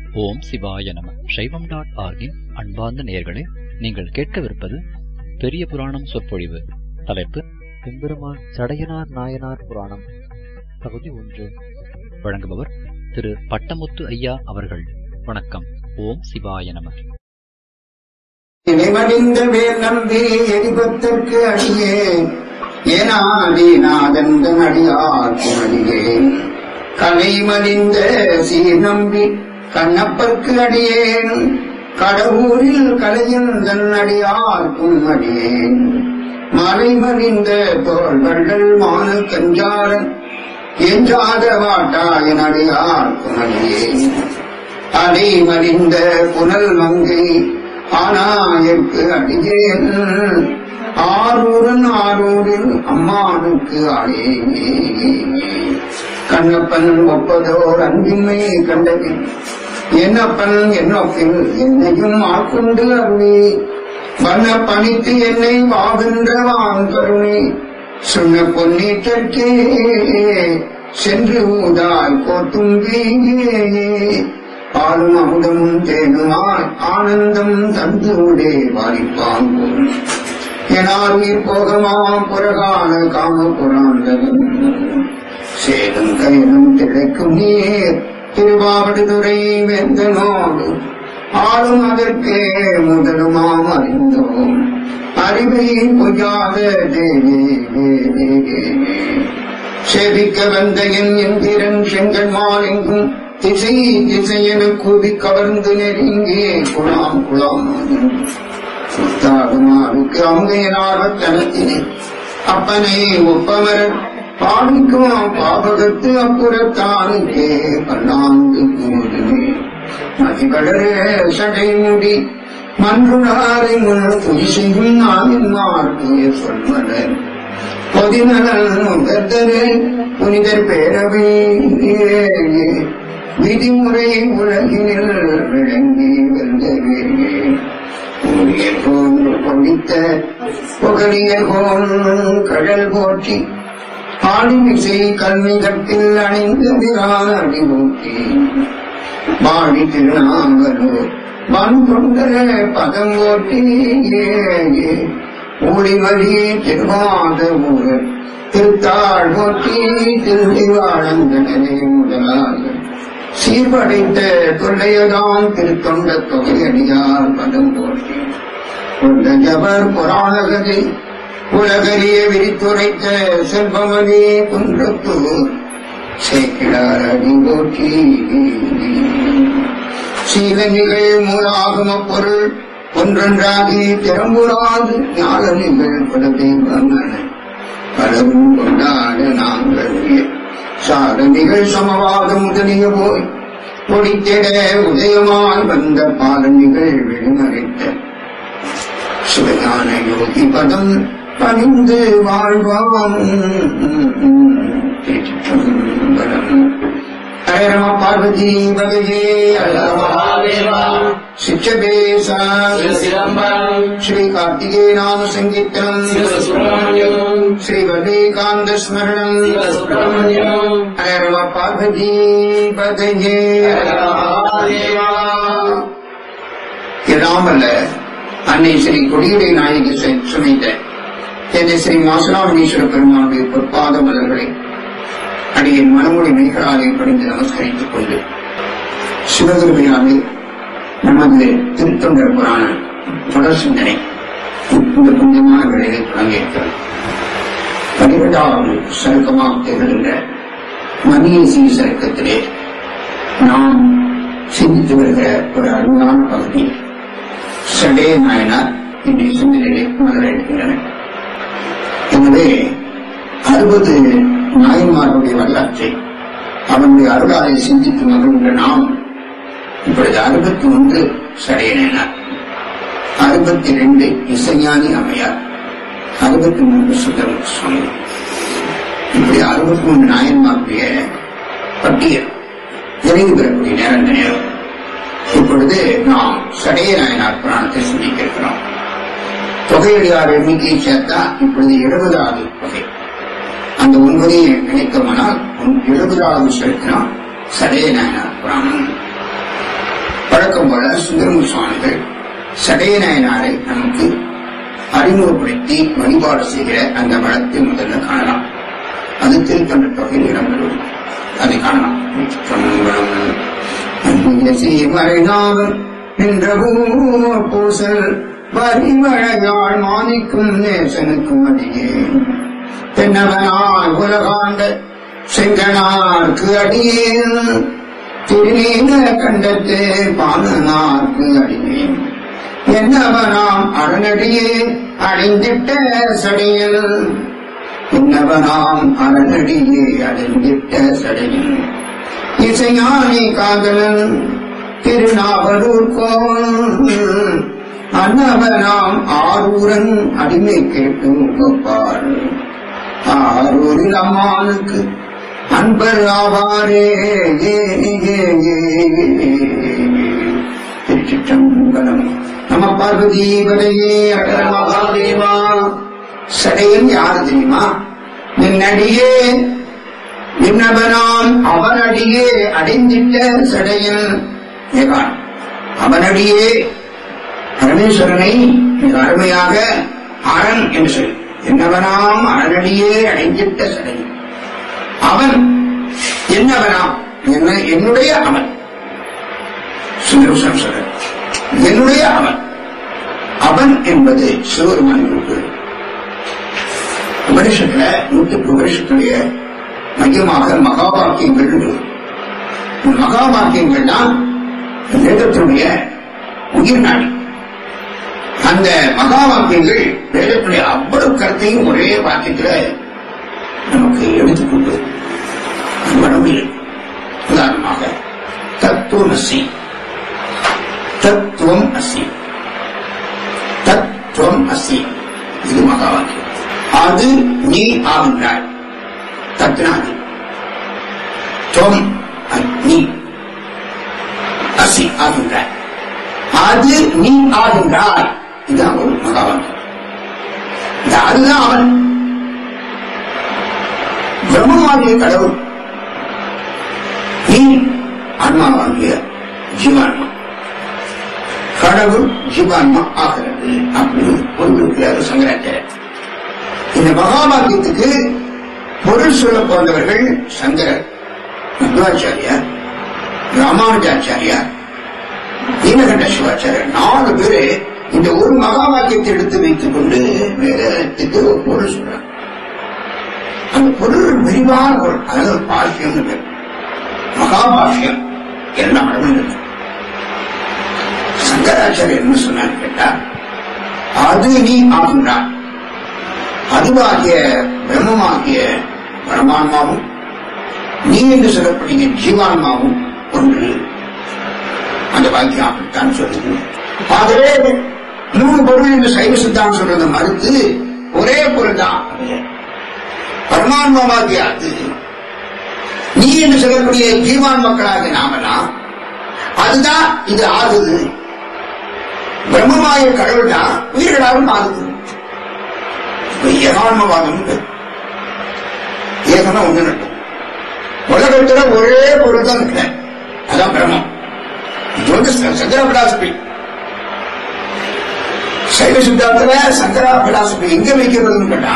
ஓம் சிவாய நம. சைவம்.org-இன் அன்பார்ந்த நேயர்களே, நீங்கள் கேட்கவிருப்பது பெரிய புராணம் சொற்பொழிவு. தலைப்பு எம்பெருமான் சடையனார் நாயனார் புராணம், பகுதி 1. வழங்குபவர் திரு பட்டமுத்து ஐயா அவர்கள். வணக்கம். ஓம் சிவாய நம. இணைமடிந்த வேல் நம்பி எரிபத்திற்கு அடியே ஏனாதீநாதந்தன் அடியார்க்கும் அடியே கலைமலிந்த சீர் நம்பி கண்ணப்பர்க்கு அடியேன் கடவுரில் கலையந்தன் அடியார்க்கும் அடியேன் மலைமலிந்த தோள்கள் மான கஞ்சாரன் என்றாத வாட்டாயன் அடியார்க்கும் அடியேன் அலைமலிந்த புனல் மங்கை ஆனாயற்கு அடியேன் ஆரூரில் அம்மானுக்கு ஆயே கண்ணப்பன் ஒப்பதோர் அன்பின்மை கண்டதில் என்னப்பன் என்னொப்பில் என்னையும் ஆட்கொண்டு அருளி வண்ண பணித்து என்னை வாகின்ற வாங்கருணி சொன்ன பொன்னீட்டற்கே சென்று ஊதாய் கோத்தும் வீங்கே பாலும் அமுதமும் தேனுமாய் ஆனந்தம் தந்து உடே வாரிப்பான் எனார் உயிர் போகமாம் புறகான காம புராந்தகம் சேதம் கையிலும் திளைக்கும் நீர் திருவாவடுதுறை வெந்தனோடு ஆளும் அதற்கே முதலுமாம் அறிந்தோம் அறிவை பொய்யாத தேவே சேவிக்க வந்த என் எந்திரன் செங்கன்மால் எங்கும் திசை திசையென கூவி கவர்ந்து நெருங்கி குலாம் குலாம் முத்தாகுமாருக்கு அங்கையனார்வத்தனத்தினே அப்பனை ஒப்பமர பாடிக்கும் பாபகத்து அப்புறத்தானுக்கே பல்லாண்டு கூடுமே மதிவளரே சடை முடி மன்றுளாரை முன் புதி செய்யும் நாவின்மார்க்கு சொல்வனர் பொதிநலன் உகர்தரே புனிதர் பேரவை விதிமுறை உலகினில் விளங்கி வந்தவே பொழித்த புகழியர்கோன் கடல் போற்றி ஆடிமிசை கல்விகத்தில் அணிந்ததிரான அடிமூட்டி பாடி திருநாங்கலூர் மண் கொண்டர பதம் ஓட்டி ஊழிமதி திருவாத ஊர் திருத்தாள் போற்றி திருவாழந்தனரே முதலாக சீர்படைத்த தொல்லையதான் திருத்தொண்ட தொகையடியார் பதம் போற்றி கொண்ட ஜபர் புராணகதை உலகறிய விரித்துரைத்த செல்பமனே குன்றத்தூர் சேக்கிடார் அடி போற்றி சீலநிகள் மூலாகம பொருள் ஒன்றொன்றாகி திறம்புறாது ஞாலநிகள் படத்தை வந்தன பலரும் கொண்டாட நாங்கள் சாதனைகள் சமவாதம் முதலிய போய் பொடித்திட உதயமாய் வந்த பாலனிகள் வெளிமறைத்த சிவஞான யோகி பதம் பணிந்து வாழ்வாம் ஹரம பார்வதி பகவே சிச்சபேசா ஸ்ரீ கார்த்திகே நாம சங்கீர்த்தனம் ஸ்ரீ வல்லிகாந்த ஸ்மரணம் ஹரம பார்வதி பகவே இல்லாமல்ல அன்னை ஸ்ரீ கொடியுடைய நாயகி சுமைத்த என்ற ஸ்ரீ மாசுராமணீஸ்வர பெருமானுடைய பொற்பாத மலர்களை அடியின் மனமொழி மெய்களாலே படிந்து நமஸ்கரித்துக் கொண்டு சிவகிருமையாலே நமது திருத்தொண்டர் புராண தொடர் சிந்தனை இந்த புண்ணியமான வேளையை தொடங்கியிருக்கிறது. 12வது சருக்கமாக திகழ்கின்ற மணியேசி சருக்கத்திலே நாம் சிந்தித்து வருகிற ஒரு அருமையான பகுதி சடைய நாயனார் இன்றைய சிந்தனையிலே மலரடிக்கின்றனர். எனவே 60 நாயன்மார்களுடைய வரலாற்றை அவனுடைய அருளாலை சிந்தித்து மகிழ்கின்ற நாம் இப்பொழுது 61 சடைய நாயனார், 62 இசைஞானி அம்மையார், 63 சுந்தர சுவாமி, இப்படி 63 நாயன்மார்களுடைய பட்டியல் நிறைவு பெறக்கூடிய நேரம் இந்த நேரம். இப்பொழுது நாம் சடைய நாயனார் புராணத்தை சிந்திக்க இருக்கிறோம். தொகையடியார் எண்ணிக்கையை சேர்த்தா இப்பொழுது 70வது தொகை. அந்த 9 இணைக்கமானால் 70வது செலுத்தினால் சடைய நாயனார் புராணம். வழக்கம் போல சுந்தரமூர்த்தி சுவாமிகள் சடைய நாயனாரை நமக்கு அறிமுகப்படுத்தி வழிபாடு செய்கிற அந்த வழக்கை முதல்ல காணலாம். அது திருத்தொண்ட தொகையில் இடம்பெறும். அதை காணலாம். பூசல் வரிமழையாள் மாணிக்கும் நேசனுக்கும் அடியே தென்னவனாய் உலகாண்ட செங்கனார்க்கு அடியேன் திருநீல கண்டத்தே பாலனார்க்கு அடியேன் என்னவனாம் அரணடியே அடைந்திட்ட சடையல் என்னவனாம் அரணடியே அடைந்திட்ட சடையல் இசைஞானி காதலன் திருநாவலூர் கோவல் அன்னவனாம் ஆரூரன் அடிமை கேட்டும் கொப்பார் ஆரூரில் அம்மானுக்கு அன்பர் ஆவாரே. திருச்சிற்றம்பலம். நம பார்வதீபதையே அகர மகாதேவா. சடையன் யாரு தெரியுமா? நின்னடியே நின்னவனாம் அவனடியே அடைந்திட்ட சடையன் ஏகான். அவனடியே பரமேஸ்வரனை மிக அருமையாக அரண் என்று சொல்லி என்னவனாம் அரணடியே அடைந்திட்ட சடையன். அவன் என்னவனாம் என்னுடைய அவன் சுந்தரம் சொல்ற என்னுடைய அவன். அவன் என்பது சிவபெருமான் உபனிஷத்துல 108 உபனிஷத்துடைய மையமாக மகா வாக்கியங்கள். மகா வாக்கியங்கள் தான் வேதத்தினுடைய உயிர் நாடி. அந்த மகா வாக்கியங்கள் வேதத்துடைய அவ்வளவு கருத்தையும் ஒரே வாக்கியத்துல நமக்கு எடுத்துக்கொண்டு மனமில் உதாரணமாக தத்துவம் அசி தத்துவம் அசி தத்துவம் அசி இது மகா வாக்கியம். அது நீ ஆகின்றாய். தத்னாதி துவம் நீ அசி ஆகின்றாய். அது நீ ஆகின்றாய். இதுதான் ஒரு மகா வாக்கியம். அதுதான் அவன் பிரம்மமாகிய கடவுள். நீ ஆன்மாவாகிய ஜீவான்மா. கடவுள் ஜீவான்மா ஆகிறது அப்படின்னு பொருள் சங்கராச்சாரியர். இந்த மகாபாக்கியத்துக்கு பொருள் சொல்ல போன்றவர்கள் சங்கரர், மத்வாச்சாரியார், ராமானுஜாச்சாரியார், நீலகண்ட சிவாச்சாரியர் 4 பேரு இந்த ஒரு மகாபாக்கியத்தை எடுத்து வைத்துக் கொண்டு வேதத்துக்கு ஒரு பொருள் சொல்றாங்க. அந்த பொருள் விரிவான பொருள். அதாவது பாஷ்யம் மகாபாஷ்யம் எல்லாம் நடந்தது. சங்கராச்சாரியர் என்ன சொன்னான்னு கேட்டா, அது நீ ஆகின்றான். அதுவாகிய பிரம்மமாகிய பரமான்மாவும் நீ என்று சொல்லக்கூடிய ஜீவான்மாவும் ஒன்று. அந்த வாக்கியம் அப்படித்தான் சொல்லுது. ஆகவே 3 பொருள் என்று சைவ சித்தாந்தம் சொல்றதை மறுத்து ஒரே பொருள் தான் பரமான்மாவாகிய அது நீ என்று சொல்லக்கூடிய ஜீவான் மக்களாகிய நாமெல்லாம் அதுதான் இது ஆகுது. பிரம்மமாய கடவுள் தான் உயிர்களாலும் ஆகுது. ஏகான்மவாதம் ஏகமா ஒண்ணு நடக்கும். உலகத்துல ஒரே பொருள் தான் இருக்கிற, அதான் பிரம்மம். இது வந்து சங்கரா பிலாசபி. சைவ சித்தாந்தத்துல சங்கரா பிலாசபி எங்க வைக்கிறதுன்னு கேட்டா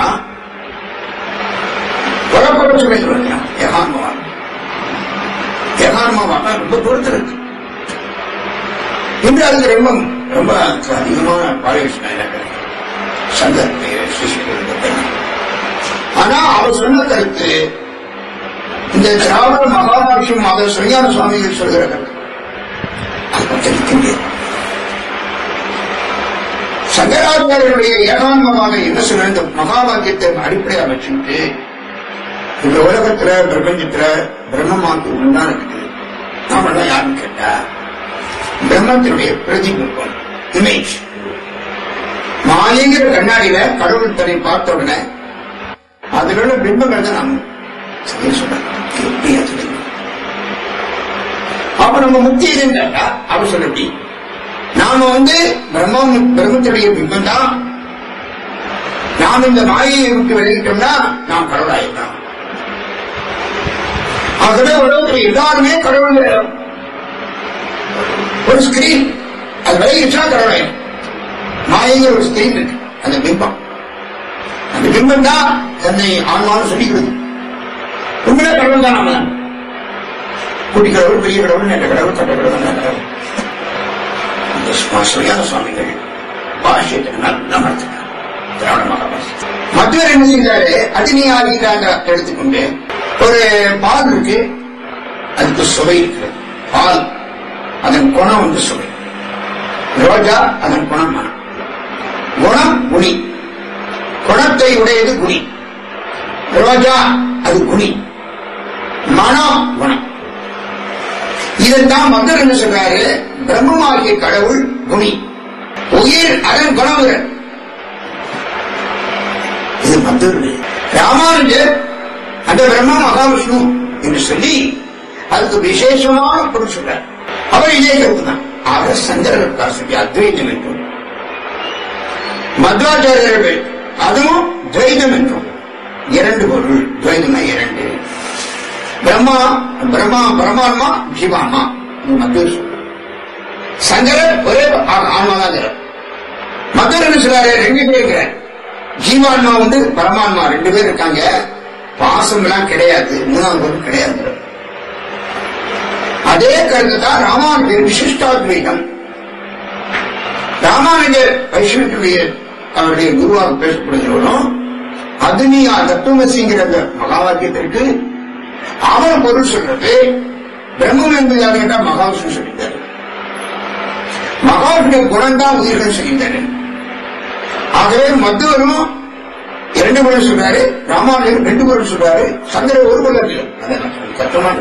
புறப்பட சொல்லி சொல்லிக்கலாம். ஏகான்மவாதம் ஏகான்மவாதம் ரொம்ப தூரத்தில் இருக்கு. இன்று அதுக்கு ரொம்ப ரொம்ப அதிகமான பாலிவேஷன் சங்கர் சிஷியர்கள். ஆனா அவர் சொன்ன கருத்து இந்த திராவிட மகாபாஷ்யம் அதை சுஞான சுவாமிகள் சொல்கிற கருத்து சங்கராச்சாரியருடைய ஏகான்மமாக என்ன சொல்ற இந்த மகாபாக்கியத்தை அடிப்படையாக வச்சுட்டு இந்த உலகத்துல பிரபஞ்சத்துல பிரம்மமாக்கு ஒன்றுதான் இருக்குது. நாம தான் யாருன்னு கேட்டா பிரம்மத்தினுடைய பிரதிபிம்பம், இமேஜ். மாயங்கிற கண்ணாடியில கடவுள் தன்னை பார்த்த உடனே அதில் உள்ள பிம்பங்கள் தான் நாம் சொல்றோம். அப்ப நம்ம முக்தி எதுன்னு கேட்டா அவர் சொல்லி நாம வந்து பிரம்மத்துடைய பிம்பம் தான். நாம் இந்த மாயையை விட்டு வெளியிட்டோம்னா நாம் கடவுளாயிருந்தோம். ஆகவே உலகத்தில் எல்லாருமே கடவுள் ஒரு ஸ்கிரீன், அது விலகிச்சா கடவுள் மாயங்கிற ஒரு ஸ்கிரீன் இருக்கு, அந்த பிம்பம். அந்த பிம்பம் தான் தன்னை ஆன்மான்னு சொல்லிக்கிறது. உண்மையிலே கடவுள் தான் நாம தான். குட்டி கடவுள், பெரிய கடவுள், நல்ல கடவுள், கட்ட கடவுள், நல்ல கடவுள். சரியான சுவாமிகள் பாஷ்யத்தை நல்லா நடத்துறாங்க. திராவிட மகாபாஷ்யம். மற்றவர் என்ன செய்தாரு, அதினியாகிட்டாங்க எடுத்துக்கொண்டு ஒரு பால் இருக்கு, அதுக்கு சுவை இருக்கிறது. பால் அதன் குணம் வந்து சுவை. ரோஜா அதன் குணம் மனம். குணம் குணி, குணத்தை உடையது குணி. ரோஜா அது குணி, மனம் குணம். இதைத்தான் மக்கள் என்ன சொல்றாரு, பிரம்மமாகிய கடவுள் குணி, உயிர் அதன் குணமுகள். இது மற்றவர்கள். ராமானுஜர் அந்த பிரம்மா மகாவிஷ்ணு என்று சொல்லி அதுக்கு விசேஷமான பொருள் சொல்றார். அவர் இதே கருத்து தான். ஆக சங்கரர் சொல்லி அத்வைதம் என்றும், மத்வாச்சாரியர்கள் அதுவும் துவைதம் என்றும். இரண்டு பொருள், துவைதமா இரண்டு. பிரம்மா பிரம்மா பரமாத்மா ஜீவான்மா மற்றொரு சொல். சங்கரர் ஒரே ஆன்மாதான். மற்றொரு என்ன சொல்றாரு, ரெண்டு பேர் இருக்கிறார். ஜீவான்மா வந்து பரமான்மா ரெண்டு பேர் இருக்காங்க. பாசம் எல்லாம் கிடையாது, மூணாவது பொருள் கிடையாது. அதே கருத்து தான் ராமானுஜர் விசிஷ்டாத்வைதம். ராமானுஜர் வைஷ்ணவ அவருடைய குருவாக பேசப்படுகிறவரும் அதுனியா தத்துவமசிங்கிற மகா வாக்கியத்திற்கு அவர் பொருள் சொல்றது பிரம்மம் என்பது யாரு கேட்டா மகாவிஷ்ணு சொல்லிட்டாரு. மகாவிஷ்ணு குணம்தான் உயிர்கள் சொல்லிட்டாரு. ஆகவே மற்றவரும் இரண்டு பொருள் சொல்றாரு, ராமானுஜர் ரெண்டு பொருள் சொல்றாரு, சங்கரர் ஒரு பொருள் கஷ்டமா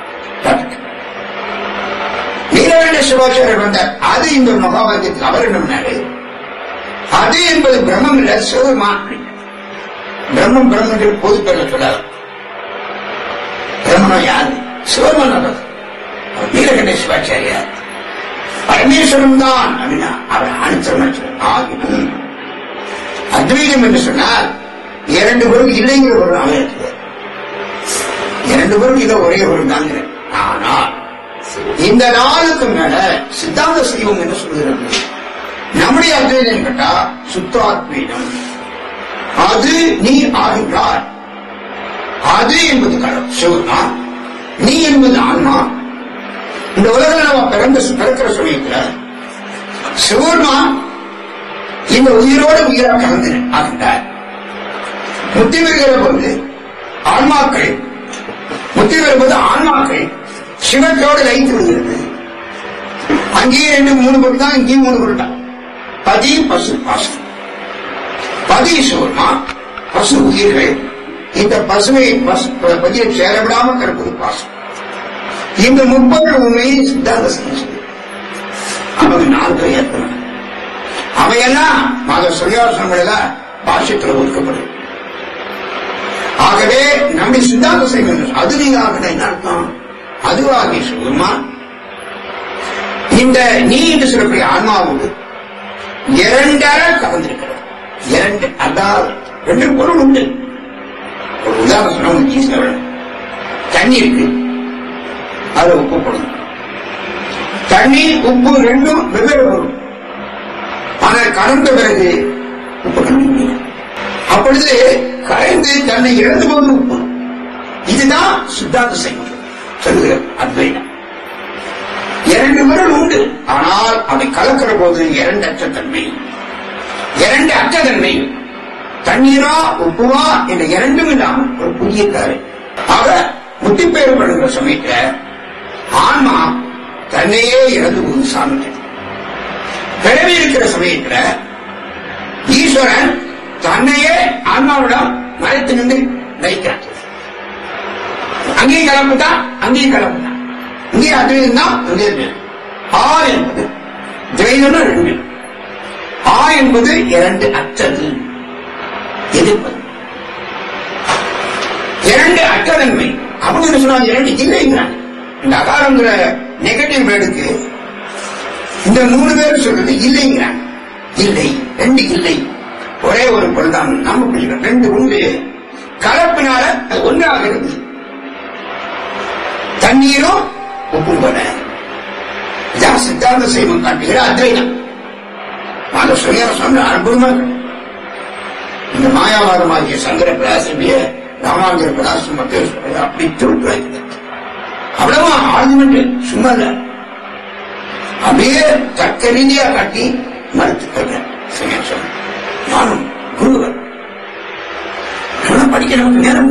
நீலகண்ட சிவாச்சாரியர் வந்தார். அது இந்த மகாபாரதத்தில் அவர் என்ன பண்ணாரு, அது என்பது பிரம்மம் இல்ல சிவபெருமான். பிரம்மம் பிரம்மன் பொது பேர்ல சொல்லாது. பிரம்மன் யாரு, சிவபெருமான். நீலகண்ட சிவாச்சாரியார் பரமேஸ்வரன் தான் அப்படின்னா அவர் அனுத்தம். அத்வைதம் என்று சொன்னால் இரண்டு பொருள் இல்லைங்கிற ஒரு அமைப்பு. இரண்டு பொருள் இதை ஒரே ஒரு தாங்க. ஆனால் இந்த நாளுக்கு மேல சித்தாந்த சைவம் என்று சொல்கிறது. நம்முடைய அத்வைதம் கேட்டா சுத்தாத்வைதம். அது நீ ஆகின்றார். அது என்பது கடவுள் சிவன், நீ என்பது ஆன்மா. இந்த உலகில் நம்ம பிறக்கிற சமயத்துல சிவபெருமான் இந்த உயிரோடு உயிராக கலந்து ஆகின்றார். முத்தி பெறுகிற போது ஆன்மாக்கள், முத்தி பெறும்போது ஆன்மாக்கள் சிவத்தோடு லைத்து விடுகிறது. அங்கேயே ரெண்டு மூணு பொருள் தான், இங்கேயும் மூணு பொருள் தான். பதி பசு பாசம். பதி சிவமா, பசு உயிர்கள். இந்த பசுவை பதியை சேரவிடாமல் கிடப்பது பாசம். இந்த முப்பது உண்மையை சித்தாந்த செஞ்சு அவங்க 4 பேர் ஏற்படும். அவையெல்லாம் மத சொல்யாசனங்கள பாஷ்யத்தில் ஒதுக்கப்படும். ஆகவே நம்முடைய சித்தாந்த செய்வது அது நீங்க என்ன அர்த்தம், அதுவாகி சொல்லுமா இந்த நீ என்று சொல்லக்கூடிய ஆன்மாவோடு இரண்டர கலந்திருக்கிறது. இரண்டு, அதாவது ரெண்டு பொருள் உண்டு. ஒரு உதாரணம் சொன்ன தண்ணி இருக்கு, அதுல உப்பு போடணும். தண்ணி உப்பு ரெண்டும் வெவ்வேறு பொருள். ஆனால் கலந்த பிறகு உப்பு கலந்து, அப்பொழுது கரைந்து தன்னை இழந்து போது உப்பு. இதுதான் சித்தாந்த செய்வது சொல்லுகிற அத்வைதம். இரண்டு பொருள் உண்டு, ஆனால் அதை கலக்கிற போது இரண்டு அச்சத்தன்மை, இரண்டு அச்சத்தன்மை, தண்ணீரா உப்புவா என்ற இரண்டும் இல்லாமல் ஒரு புதிய கரை. ஆக முத்திப்பேறு பண்ணுகிற சமயத்துல ஆன்மா தன்னையே இழந்து போது சாமியம். பிறவி இருக்கிற சமயத்துல ஈஸ்வரன் தன்னையே ஆன்மாவிடம் மறைத்து நின்று நயிக்கிறான். அங்கேயும் கலப்புதான், அங்கேயும் கலப்புதான். இங்கே அத்வைதம் தான், அங்கே ஆ என்பது துவைதம் ரெண்டு. ஆ என்பது இரண்டு அற்றது எதிர்ப்பது, இரண்டு அற்றதன்மை. அவங்க என்ன சொன்னாங்க, இரண்டு இல்லைங்கிறாங்க. இந்த அகாரங்கிற நெகட்டிவ் வேர்டுக்கு இந்த 3 பேர் சொல்றது இல்லைங்கிறாங்க. இல்லை, ரெண்டு இல்லை, ஒரே ஒரு பொருள் தான். நம்ம புரிஞ்சுக்கிறோம், ரெண்டு உண்டு, கலப்பினால அது ஒன்றாக இருக்கு. தண்ணீரும் உப்பும் போல இதான் சித்தாந்த சைவம் காட்டுகிற அத்வைதம். அந்த சுயர சொன்ன அற்புதமா இந்த மாயாவாதமாகிய சங்கர பிராசிய ராமாந்திர பிராசம் மக்கள் அப்படி திருட்டு அவ்வளவா ஆர்குமெண்ட் சும்மா இல்ல, அப்படியே தக்க ரீதியா காட்டி மறுத்து நானும் குருவர் படிக்க நமக்கு நேரம்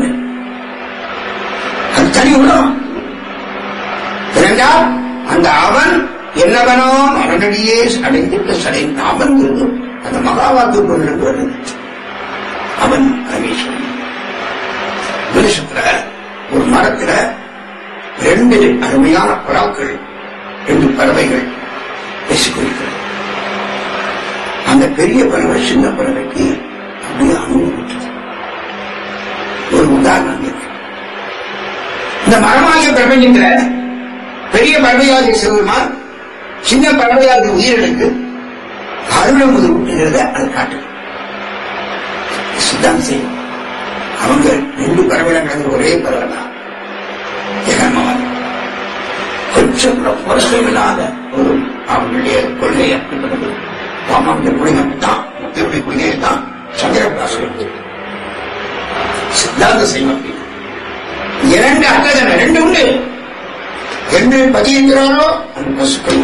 அது தனி உலகம். இரண்டால் அந்த அவன் என்னவனோ அவனடியே அடைந்துட்டு சடைந்த அவன் அந்த மகாவாக்கு பொருள் வருது. அவன் பரமேஸ்வரன். விருஷத்துல ஒரு மரத்துல 2 அருமையான புறாக்கள், 2 பறவைகள் பேசிக்கொள்கிறது. அந்த பெரிய பறவை சின்ன பறவைக்கு அப்படியே அனுபவித்தது. ஒரு உதாரணம் இருக்கு. இந்த மரமாகிய பிரபஞ்சத்துல பெரிய பறவையாகிய சிவருமான் சின்ன பறவையாகிய உயிரினுக்கு அருள் முதல் ஊட்டுகிறத அது காட்டு சித்தாந்த செய்யும். அவங்க 2 பறவைகள் கடந்த ஒரே பறவை தான் ஜெகன்மோகன். கொஞ்சம் வருஷம் இல்லாத ஒரு அவங்களுடைய கொள்கை அப்படிப்பட்டது. பாமாவுடைய கொள்கை தான், முத்தியுடைய கொள்கையை தான் சங்கரபிராசம் சித்தாந்த செய்யும். 2 அக்கதன 2 உண்டு. 2 பதி என்கிறாரோ அந்த பசுக்கள்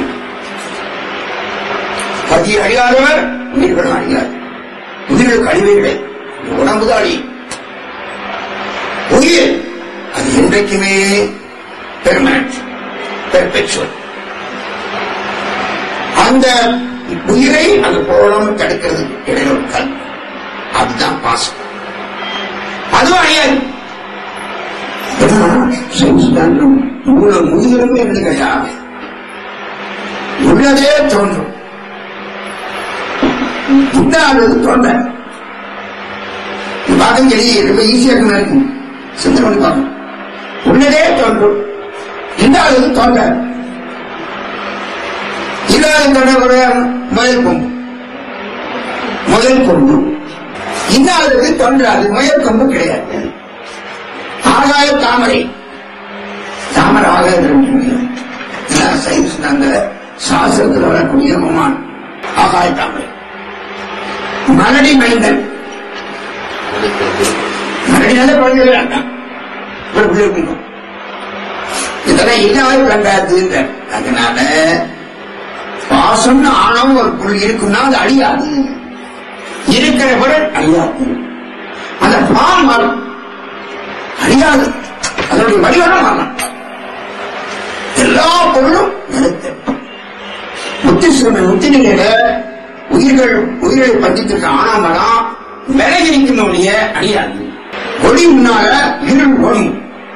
பதி அழியாதவர் உயிர்களும் அழியாது. உயிர்களுக்கு அழிவுகளை உடம்புதான் அழி. உயிர் அது என்றைக்குமே பெர்மனன்ட், பெர்பெச்சுவல். அந்த உயிரை அது போடாமல் தடுக்கிறது இடையில கல், அதுதான் பாசம். அதுவும் அழியாது. முதுகெலும்பு என்று கிடையாது, உள்ளதே தோன்றும். இல்லாதது தோன்ற பார்க்க ரொம்ப ஈஸியாக இருக்கும். சிந்தனை பார்க்கணும். உள்ளதே தோன்றும், இல்லாதது தோன்ற. இல்லாத தொடர்புடைய முதல் கொம்பு, முதல் கொம்பு. இல்லாதது தோன்றாது, முதல் கொம்பு கிடையாது. ஆகாய தாமரை, தாமரை ஆகாய அந்த சாஸ்திரத்தில் வரக்கூடிய மமான் ஆகாய தாமரை. மலடி மைந்தன், மலடி நல்ல குழந்தைகள் இதெல்லாம் இல்லாத விளங்காது. அதனால பாசம்னு ஆணவம் ஒரு பொருள் இருக்குன்னா அது அழியாது. இருக்கிற பொருள் அழியாது. அந்த பால் மாறும், அழியாது. அதனுடைய வடிவம் மாறும். எல்லா பொருளும் நிறுத்த முத்தி நிலையில உயிர்களை பந்தித்திருக்க ஆனாமலாம் விலகி நிற்கக்கூடிய அழியாது. ஒளி முன்னால இருள் ஓடும்.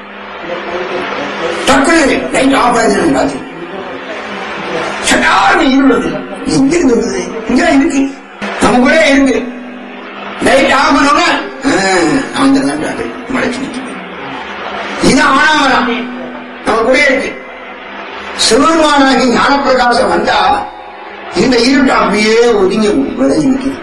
டக்குனு லைட் ஆஃப் ஆகுது, சட்டார்னு இருள் எங்க இருந்தது, இங்க இருக்கு, நம்ம கூட இருக்கு. லைட் ஆஃப் பண்ணோம்னா அந்த மழைச்சு நிற்கும். இது ஆனாமலாம் நம்ம கூட இருக்கு. சிவருமானாகி ஞானப்பிரகாசம் வந்தா இந்த இருட்டு அப்படியே ஒதுங்கி விலகி நிற்கிறது.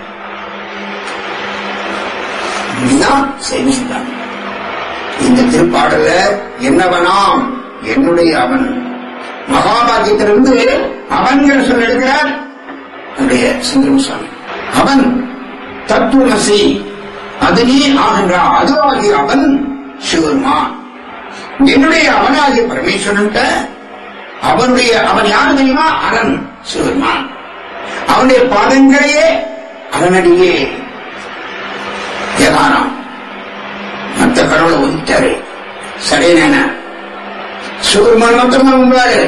இதுதான் செய்திருந்தாங்க. இந்த திருப்பாடல என்னவனாம் என்னுடைய அவன் மகாபாகியத்திலிருந்து அவன் சொல்ல எடுக்கிறார் என்னுடைய சுந்தரசாமி. அவன் தத்துவமசி அது நீ ஆகின்றான், அதுவாகிய அவன் சிவருமான். என்னுடைய அவனாகிய பரமேஸ்வரன் அவனுடைய அவன் யாரு தெரியுமா? அரண் சிவருமான். அவனுடைய பாதங்களையே அவனடியே ஏதானாம். மற்ற கடவுளை ஒதுக்கிட்டாரு. சடையன சிவருமான் மட்டும்தான் உண்டாரு.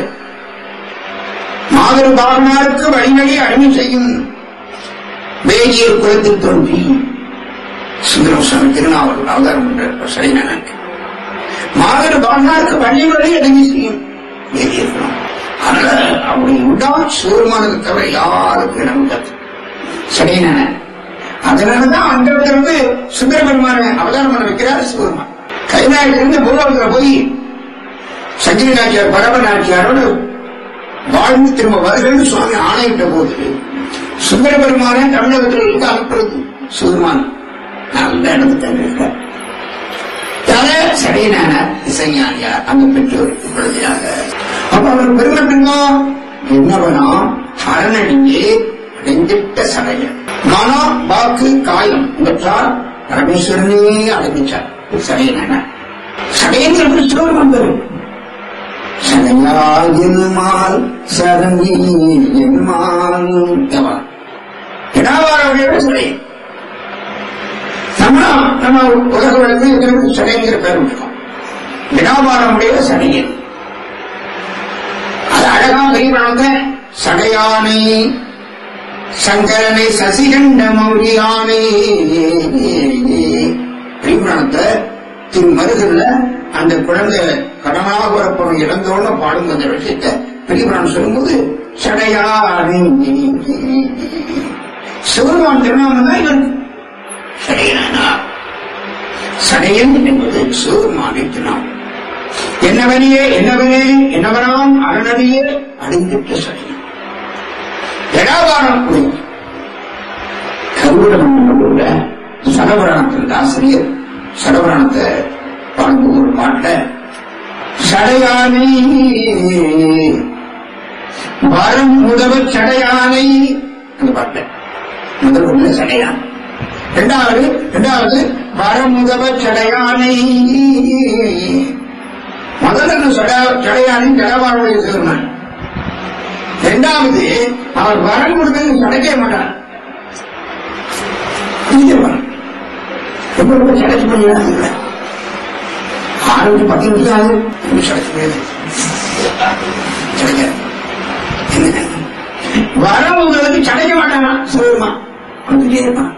மாதர் பாகனாருக்கு வழிநடி அடிமை செய்யும் வேதியர் குலத்தில் தோன்றி சுந்தரசாமி திருநாவலூர் அவதாரம் என்ற சடையன மாதர் பாகனாருக்கு வழி அடிமை செய்யும் வேதியர்களும். அதனால அவருடைய உண்டால் சிவருமானது தவிர யாருக்கும் இடம் உள்ளது சடையன. அதனாலதான் அங்கிருந்து சுந்தரபெருமான அவதாரம் பண்ண வைக்கிறார் சிவருமான். கைலாயத்திலிருந்து பூலோகத்தில் போய் சஞ்சீவி நாச்சியார் பரப நாச்சியாரோடு வாழ்ந்து திரும்ப வருகிறது சுவாமி ஆணையிட்ட போது சுந்தரபெருமான தமிழகத்தில் இருந்து அனுப்புறது சிவருமான் நல்ல இடத்து தங்கியிருக்கார். சடையனான இசைஞானியார் அங்கு பெற்றோர் குழந்தையாக. அப்ப அவர் பெருமை பின்னோ என்னவனாம் அரணடியே அடைந்திட்ட சடையன். மனம், வாக்கு, காயம் இவற்றால் பரமேஸ்வரனே அடைஞ்சார் சடையன. சடையங்கிற கிருஷ்ணவர் வந்தது. சடையால் சரங்கி இடாவாரவுடைய சடையன். நம்ம உலக வழக்கு சடைங்கிற பேர் விட்டுருக்கோம். விடாபாரமுடைய சடையன். அது அழகா பெரியவனாக சடையானை சங்கரனை சசிகண்ட மௌரியானை பெரியவனத்தை திருமருகல்ல அந்த குழந்தை கடனாக வரப்படும் இழந்தோட பாடும் அந்த விஷயத்தை பெரியவரான் சொல்லும்போது சடையானை சிவருமான் திருநாமம் தான் இவருக்கு சடையனா. சடையன் என்பது சிவருமானை திருநாமம். என்னவனே என்னவனே என்னவனாம் அரணடியே அடைந்திட்ட சடையன். ஜடாபாரம் கருவூல சடபுராணத்தின் ஆசிரியர் சடபுராணத்தை பாடும்போது ஒரு பாட்டுல சடையானை வரம் உதவ சடையானை அந்த பாட்டு முதல் உள்ள சடையான். இரண்டாவது வரம் உதவ சடையானை. முதல்ல சடையானை ஜடாபாரனுடைய சிறுவன். இரண்டாவது அவர் வரம் கொடுத்தது கிடைக்க மாட்டார். ரொம்ப கிடைச்சு போயிருக்க 6 10 நிமிஷம் ஆகும் வரம் உங்களுக்கு கிடைக்க மாட்டானா சொல்லுமா இருப்பான்.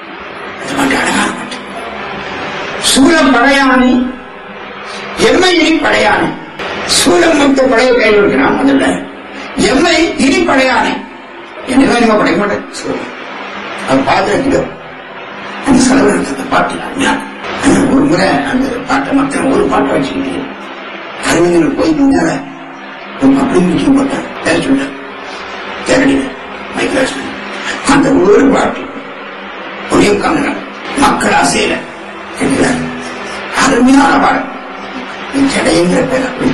சூழம் படையானி எம்மை இனி படையானி. சூழம் மொத்த படைய கையில் இருக்கிறான். முதல்ல எம்மை இனி படையானே என்னதான் நீங்க படைக்க மாட்டேன் அவர் பார்த்து அந்த செலவினத்தை பாட்டு ஒரு முறை அந்த பாட்டை மக்கள் ஒரு பாட்டை வச்சுக்கிட்டு அறிஞர்கள் போய் முன்னால அப்படி முடிச்சு போட்டார் பேர் சொல்றார் தேரடியில மைக்ராசன் அந்த ஒரு பாட்டு ஒரே உட்கார்ந்து மக்கள் ஆசையில கேட்கிறார். அருமையான பாடம் சடைங்கிற பேர் அப்படி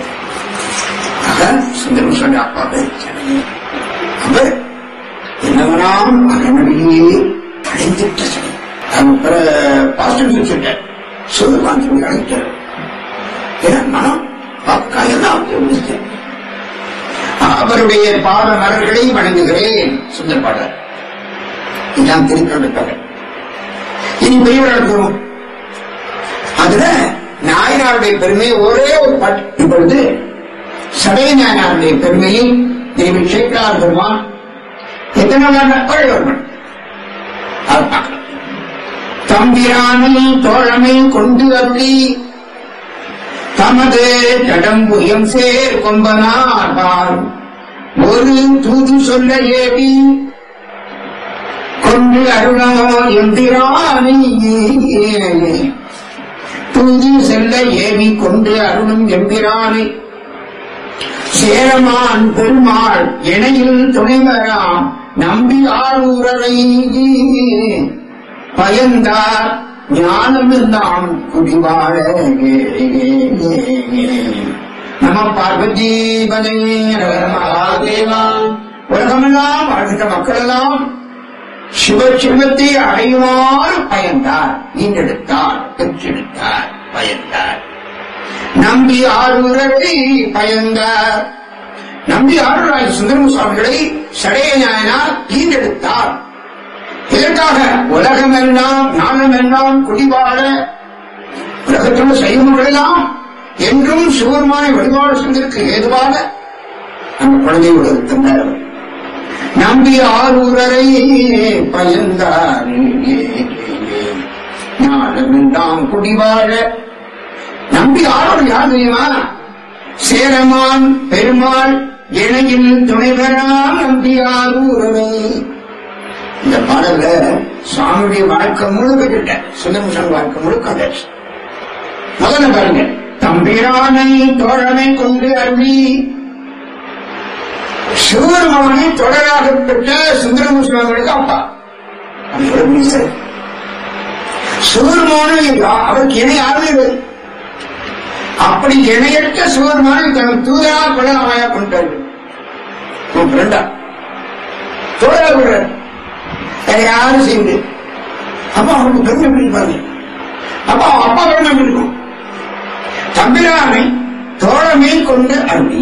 சுந்தரம் சொன்ன அப்பா அவர் என்னவனாம் அரணடியே அடைந்திட்ட சடை. பாஸ்டர் சொல்லிட்டார் சிவருமான் சொல்லி அழைத்தார். மனம் வாக்காயெல்லாம் அவருடைய பாத மலர்களை வணங்குகிறேன் சுந்தர் பாடல். இதான் திருக்கொண்டார். இனி பெரியவர்களும் அதுல நாயனாருடைய பெருமை ஒரே ஒரு பாட்டு. இப்பொழுது சடைய நாயனாருடைய பெருமையை தேவி சேக்கலார் பெருமான் எத்தனை பழையவர்கள் தம்பிரானை தோழமை கொண்டு அருளி தமது கடம்புயம் சேர் கொம்பனார் ஒரு தூது சொல்ல ஏவி கொண்டு அருளோ எம்பிரானை தூது செல்ல ஏவி கொண்டு அருளும் எம்பிரானை சேரமான் பெருமாள் இணையில் துணைவராம் நம்பி ஆரூரரை பயந்தார் ஞானமெல்லாம் குடிவாழ நம பார்வதீபனே. உலகமெல்லாம் வாழ்கின்ற மக்கள் எல்லாம் சிவசிவத்தை அடையுமாறு பயந்தார், ஈண்டெடுத்தார், பெற்றெடுத்தார், பயந்தார். நம்பி ஆரூரரை பயந்தார். நம்பி ஆரூராய் சுந்தரம் சுவாமிகளை சடைய நாயனார் ஈண்டெடுத்தார். இதற்காக உலகமெல்லாம் நாளமெல்லாம் குடிவாழ உலகத்துள்ள சைவங்கள் எல்லாம் என்றும் சிவருமானை வழிபாடு சென்றிருக்கு ஏதுவாக அந்த குழந்தை உலகத்தினர் நம்பி ஆரூரரை பயந்தார். நாளமெல்லாம் குடிவாழ நம்பி ஆரூர் யார் தெரியுமா? சேரமான் பெருமாள் இணையில் துணைவராம் நம்பி ஆரூரரை. இந்த பாடல சுவாமியுடைய வாழ்க்கை முழுக்க கிட்ட சுந்தரம் வாழ்க்கை முழுக்க முதல்ல பாருங்க. தம்பிரானை தோழனை கொண்டு அருளி சிவபெருமானை தொடராக பெற்ற சுந்தரம் சுவாமிகளுக்கு அப்பா சிவபெருமான அவருக்கு இணை யாருமே அப்படி இணையற்ற சிவபெருமானை தனது தூதராக கொள்ளமாயா கொண்டார்கள். உன் ஃப்ரெண்டா தோழா விடுற வேற யாரும் செய்யுது. அப்பா அவனுக்கு பெருமை பிடிப்பாங்க. அப்பா அப்பா பெருமை பிடிக்கும். தம்பிரானை தோழமை கொண்டு அருளி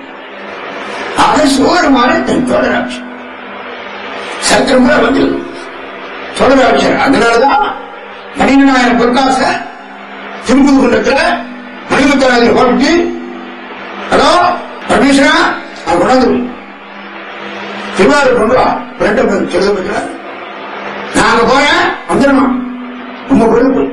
அதை சோறுமாறு தன் தோழராட்சி சத்திரம் கூட வந்து தோழராட்சர். அதனாலதான் 12,000 பொற்காச திருப்புகுன்றத்துல மணிமுத்தராஜர் போட்டு, ஹலோ பரமேஸ்வரா நான் கொண்டாந்து திருவாரூர் கொண்டு வா சொல்ல நாங்க போறேன் வந்துடணும். ரொம்ப பொழுது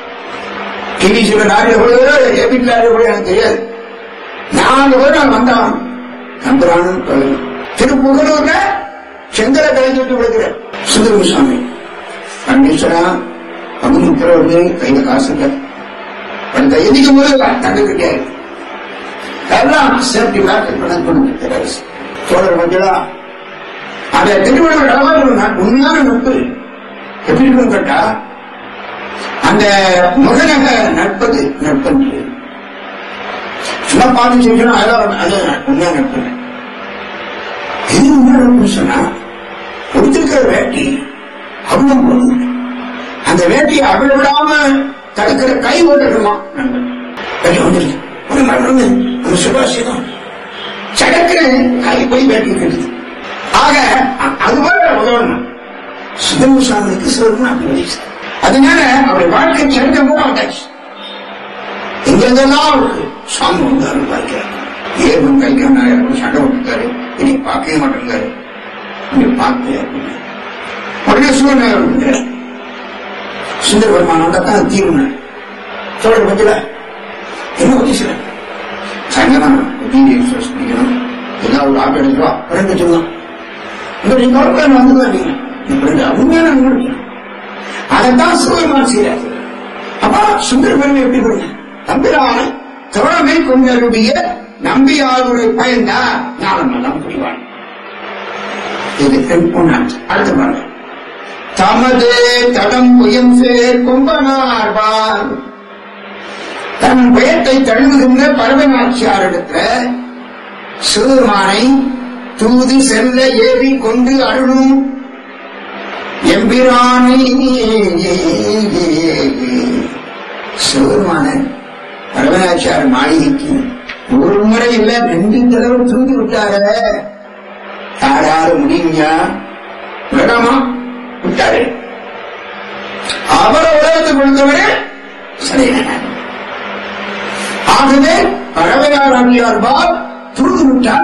டிவி சில லாரியில போடுவதோ எபிட் லாரியில போட எனக்கு தெரியாது. நாங்க போய் நான் வந்தான் நம்புறானும் திருப்புகலூர்ல செங்கலை கலைஞ்சு விட்டு விடுக்கிறேன். சுந்தரமுசாமி பரமேஸ்வரா பங்கு உத்தரவு கையில காசு எதிக்கும் போது தங்க கிடையாது. எல்லாம் சேஃப்டி பேக் பண்ண சோழர் மஞ்சளா அந்த திருமணம் கடவாள் உண்மையான நட்பு எப்படி இருக்கும் கேட்டா, அந்த மகனக நட்பது நட்பு சும்மா பார்த்து செஞ்சோம். அதான் உண்மையான நட்பு. எது உண்மையான நட்பு சொன்னா, கொடுத்திருக்கிற வேட்டி அவ்வளவு போதும். அந்த வேட்டியை அவ்வளவு விடாம தடுக்கிற கை ஓட்டணுமா வந்துருக்கு. நம்ம சுபாஷிதம் சடக்கு கை போய் வேட்டி கட்டுது. ஆக அதுபோல உதவணும். சுந்தரமுசாமிக்கு சொல்லணும் அப்படி. அதனால அவருடைய வாழ்க்கை சரித்திரம் கூட வந்தாச்சு. எங்கெங்கெல்லாம் அவருக்கு சுவாமி வந்தாரு பார்க்கிறார். ஏன் கைக்கு சண்டை விட்டுருக்காரு, இனி பார்க்கவே மாட்டேங்காரு, இங்க பார்க்க உடனே சூழ்நிலை சுந்தர பெருமானோட தான் தீர்வு சோழர் பத்தில என்ன உதவிச்சு சங்கமா படிக்கணும். ஏதாவது ஒரு ஆப் எடுத்துவா ரெண்டு சொல்லலாம். நீங்க வந்துதான் நீங்க உண்மையான அதைத்தான் சூரியமான செய்யறாரு. அப்பா சுந்தர பெருமை எப்படி கொடுங்க தம்பிரான தோழமை கொண்டருடைய நம்பியாருடைய பயந்தா ஞானம் எல்லாம் புரிவான். இது அடுத்த பாருங்க. தமது தடம் புயம் சேர் கொம்பனார்வார் தன் பயத்தை தழுவுகின்ற பரமநாச்சியாரிடத்துல சிறுமானை தூது செல்ல ஏறி கொண்டு அருளும் எம்பிரானை சிறுமான பரமநாச்சியார் மாளிகைக்கு ஒரு முறை இல்ல 2 தடவை தூது விட்டார. யாராரு முடியுங்க வேண்டாமா விட்டாரு. அவரை உலகத்தை கொடுத்தவரே சரியான. ஆகவே பரவையார் அடியார்பால் தூது விட்டார்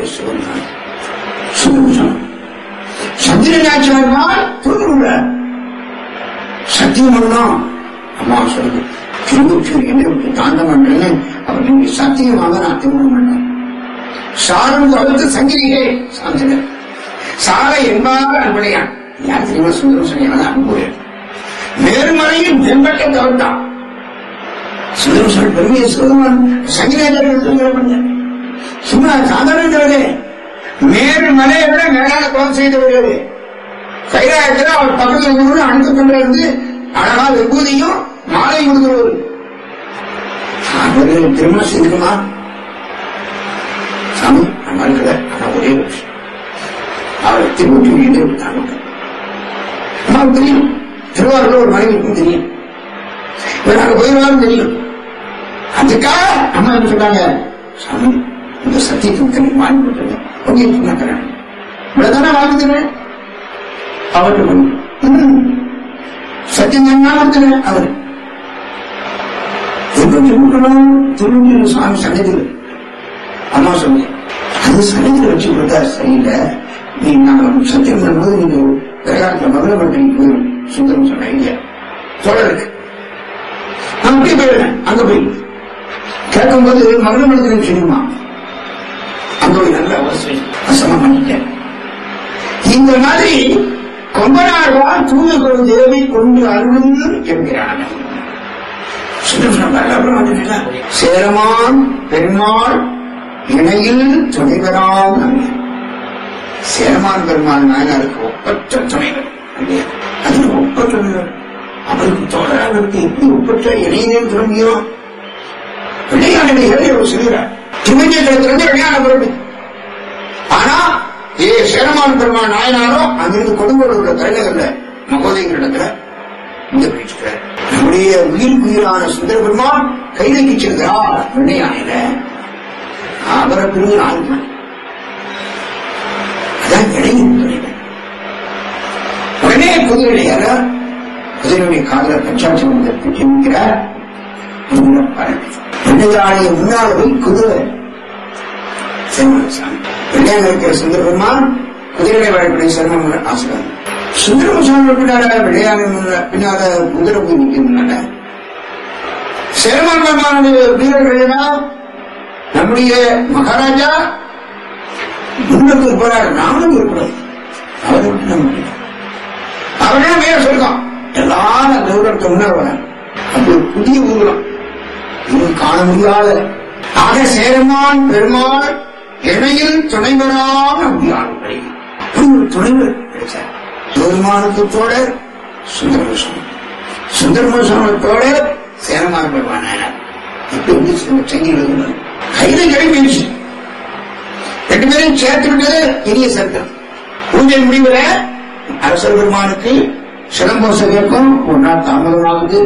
சந்திரநாச்சியார்பால் தூது விட்டார். சத்தியம் பண்ணோம் அம்மா சொல்லு திரும்புக்கு என்னை விட்டு தாண்ட மாட்டேன்னு அவர்களுடைய சத்தியமாக நான் திரும்ப மாட்டேன். சாரம் தவிர்த்து சங்கிரியே சாந்தனர் சார என்பாக அன்படையான் யார் தெரியுமா சுந்தரம் சொன்ன அன்பு நேர்மறையில் மேம்பட்ட தவிர்த்தான். சுந்தரம் சொல் பெருமையை சொல்லுவான். சங்கிராச்சாரியர்கள் சும்மா சாதாரணே மேல்மலையை விட மேலான கோலம் செய்து வருகிறது. கைலாயத்தில் அவர் பக்கத்தில் அணுத்து கொண்டிருந்து அழகா விபூதியும் மாலை கொடுக்கிறவர். அவர்கள் திருமணம் செய்திருக்குமா சாமி நம்மளுக்கு ஆனா ஒரே விஷயம் அவரை திருப்பி வீடு விட்டாங்க. அம்மாவுக்கு தெரியும் திருவாரூர் ஒரு மனைவிக்கும் தெரியும். நாங்க போயிருவாரும் தெரியும். அதுக்காக அம்மா என்ன சொல்றாங்க, சாமி இந்த சத்தியத்துக்கு நீ வாங்கி கொடுத்துருங்க உங்களுக்கு நான் தரேன் இவ்வளவுதானே வாழ்ந்துக்கிறேன். அவருக்கு சத்தியம் என்ன கொடுத்துறேன். அவரு திருவள்ளூர் சுவாமி சன்னதியில் அம்மா சொன்னேன் அது சன்னதியில் வச்சு கொடுத்தா சரியில்லை. நீ நாங்கள் சத்தியம் பண்ணும்போது நீங்க பிரகாரத்தில் மதுரப்பட்டிக்கு போயிடும் சுந்தரம் சொன்ன ஐடியா தோழருக்கு. நான் அப்படியே போயிடுறேன். அங்க போய் கேட்கும்போது மதுரப்படத்திலும் சொல்லுமா அங்க போய் நல்ல வசனம் பண்ணிட்டேன். இந்த மாதிரி கொம்பனார்வால் தூதுகொள் தேவை கொண்டு அருளும் என்கிறான். சேரமான் பெருமாள் இணையில் துணைவராம். சேரமான் பெருமாள் நாயனாருக்கு ஒப்பற்ற துணைவர். அதுக்கு ஒப்பற்ற அவருக்கு தோழர்களுக்கு எப்படி ஒப்பற்ற இணையிலும் துணையோ விளையாடுகளை சொல்கிறார். திருமஞ்சத்திலிருந்து விளையாட பொருள் ஆனா சேரமான பெருமாள் நாயனாரும் அங்கிருந்து கொடுங்கோடு உள்ள தலைநகர்ல மகோதயங்கள் இடத்துல இந்த பேச்சுக்கிறார். நம்முடைய உயிரான சுந்தர பெருமான் கைதைக்கு செல்கிறார் வெண்ணையாயில அவரை பிரிவு ஆளுமை அதான் இடையின் துறைகள். உடனே குதிரையார குதிரையுடைய காதல பஞ்சாட்சி மந்திரத்தை ஜெயிக்கிறார். வெண்ணையாளைய முன்னால் போய் குதிரை வெள்ளையாக இருக்கிற சுந்தர பெருமான் குதிரை வரக்கூடிய சரணம் ஆசிரியர் சுந்தரமசாமி விளையாட பின்னால குதிரை போய் நிற்கிறதுனால சேரமானுடைய வீரர்கள் நம்முடைய மகாராஜா முன்னூறு போறாரு, நானும் இருக்கிறோம். அவரை விட்டு நம்ம அவனே மேல சொல்றான் எல்லாரும் அந்த ஊருக்கு முன்னாடி வராங்க. அப்படி ஒரு புதிய ஊர்வலம் இது காண முடியாத ஆக சேரமான் பெருமாள் இணையில் துணைவரான முடியாது துணைவர் கிடைச்சார். பெருமானத்தோட சுந்தரமோசனத்தோட சேரமான பெருமான இப்படி சங்கிகள் கையில கிடைப்பிடுச்சு. ரெண்டு பேரும் சேர்த்து விட்டது இனிய சட்டம். பூஜை முடிவுல அரசர் பெருமானுக்கு சிலம்போசகருக்கும் ஒரு நாள் தாமதமாகுது.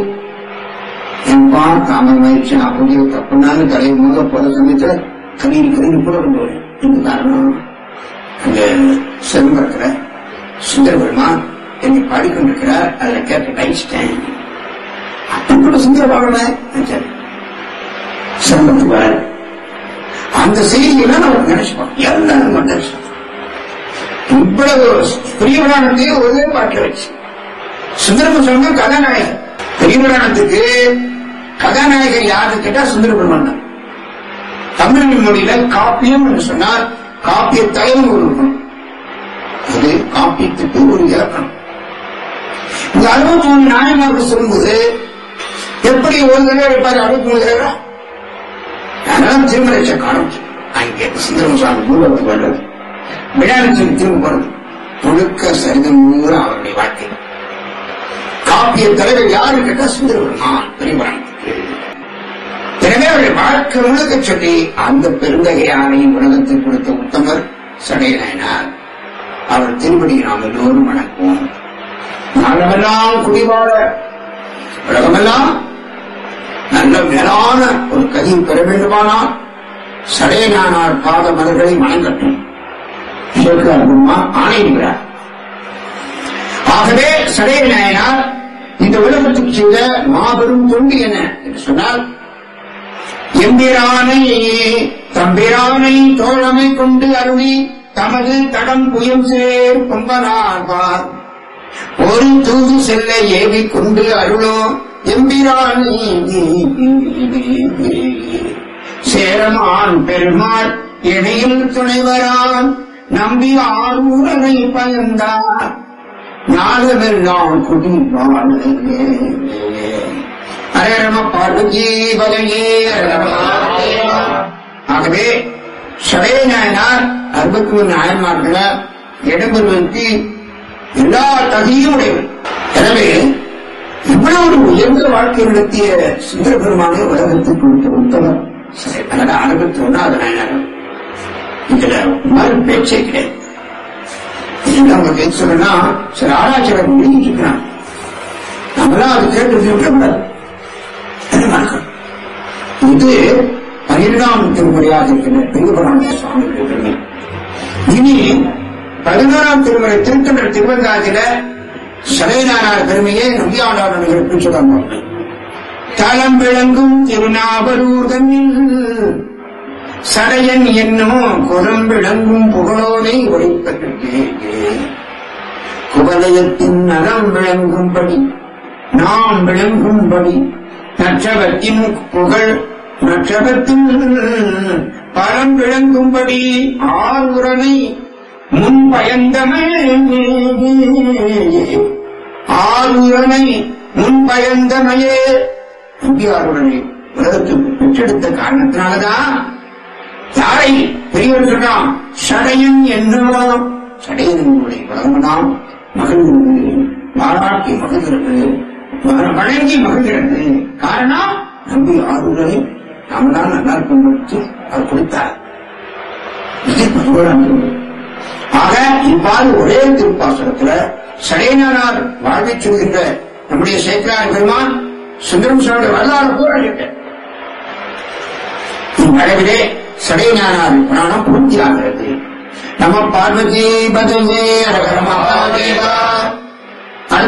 என்பா தாமதமாயிடுச்சு, நான் பூஜை தப்புனாலும் தலையை முதல் போற சமயத்துல கண்ணீர் கூட கொண்டு வரும். இந்த காரணம் அந்த சிலம்பரத்துல சுந்தர பெருமான் என்னை பாடிக்கொண்டிருக்கிறார். அதுல கேட்டு கழிச்சிட்டேன். அப்படி கூட சுந்தர பாடல சிலம்பத்துக்கு அந்த செய்தியெல்லாம் நம்ம நினைச்சுப்போம். எல்லாரும் நினைச்சோம். இவ்வளவு பெரிய புராணத்தையே ஒரே பாட்டில் வச்சு சுந்தரம சொன்ன கதாநாயகர். பெரிய புராணத்துக்கு கதாநாயகர் யாருன்னு கேட்டா சுந்தர பெருமான் தான். தமிழ் மொழியில காப்பியம் என்று சொன்னால் காப்பிய தலைவர் ஒரு இருக்கணும். அது காப்பியத்துக்கு ஒரு இலக்கணம். இந்த 63 நாயன்மார்கள் சொல்லும்போது எப்படி ஒரு தடவை இருப்பாரு 63 தடவை அதனால திருமலை காணும். அங்கே சுந்தரமசாமி பூர்வத்துக்கு வர்றது விழாவில் திரும்ப போறது முழுக்க சரிதம் அவருடைய வாழ்க்கை. காப்பிய தலைவர் யாரு கேட்டா சுந்தர பெருமான் பெரியவரானத்துக்கு. எனவே அவருடைய வாழ்க்கை முழுக்க சொல்லி அந்த பெருந்தகையானை உலகத்தில் கொடுத்த உத்தமர் சடைய நாயனார். அவர் திருப்படியை நாம் எல்லோரும் வணங்குவோம். நாளமெல்லாம் குடிவாழ உலகமெல்லாம் நல்ல மேலான ஒரு கதியை பெற வேண்டுமானால் சடைய நாயனார் பாத மலர்களை வணங்கட்டும் ஆணையிடுகிறார். ஆகவே சடைய நாயனார் இந்த உலகத்துக்கு செய்த மாபெரும் தொண்டு என்ன என்று சொன்னால் எம்பிரானை தம்பிரானை தோழமை கொண்டு அருளி தமது தடம் புயம் சேர் கொம்பனார்வார் ஒரு தூது செல்ல ஏவி கொண்டு அருளோ எம்பிரானை சேரமான் பெருமாள் இடையில் துணைவரான் நம்பி ஆரூரனை பயந்தார் ஞானமெல்லாம் குடிவாழ ஹரேரம பார்வதி பகவே. ஆகவே சடைய நாயனார் 63 நாயன்மார்கள இடம்பெறுவதற்கு எல்லா தகுதியும் உடையவர். எனவே இவ்வளவு ஒரு உயர்ந்த வாழ்க்கை நடத்திய சுந்தர பெருமானை உலகத்துக்கு கொடுத்த உத்தமர் அதனால 61 நாயனார். இதுல மாதிரி பேச்சே கிடையாது. அவங்க பேச சொல்லனா சில ஆராய்ச்சியாளர் எழுதிட்டு இருக்கிறாங்க. நம்மளாம் அது கேட்டு விடக்கூடாது. இது 12ஆம் திருமுறையாக இருக்கின்ற பெரியபுராண சுவாமிகளுடைய பெருமை. இனி 11ஆம் திருமுறை திருத்தொண்டர் திருவந்தாதில சடையனார் பெருமையை நம்பியாண்டார் நிகழ்ச்சி சொல்லுவாங்க. தலம் விளங்கும் திருநாவலூர் தன்னில் சடையன் என்னும் குரம் விளங்கும் புகழோனை ஒழிப்பதற்கு குவலயத்தின் நலம் விளங்கும்படி நாம் விளங்கும்படி நற்றவத்தின் புகழ் நற்றவத்தின் பரம் விளங்கும்படி ஆறுரனை முன்பயந்தமே ஆறுரனை முன்பயந்தமையே நம்பியாருடனே உலகத்துக்கு பெற்றெடுத்த காரணத்தினாலதான் யாரை பெரியவர் சொன்னான் சடையன் என்னவோ சடையனுடைய உலகமெல்லாம் மகிழ்ந்து பாராட்டி மகிழ்கிறது வழங்கி மகிழ்கிறது. காரணம் நம்பி ஆறுகளை நாம தான் நல்லா இருக்கும் அவர் கொடுத்தார். இது பகவான். ஆக இவ்வாறு ஒரே திருப்பாசனத்துல சடையனார் வாழ்வை சொல்கின்ற நம்முடைய சேக்கரார் பெருமான் சுந்தரம் சுவாமியுடைய வரலாறு கூட இவ்வளவிலே சடையனார் புராணம் பூர்த்தியாகிறது. நம பார்வதி பதவே ஹர ஹர மகாதேவா.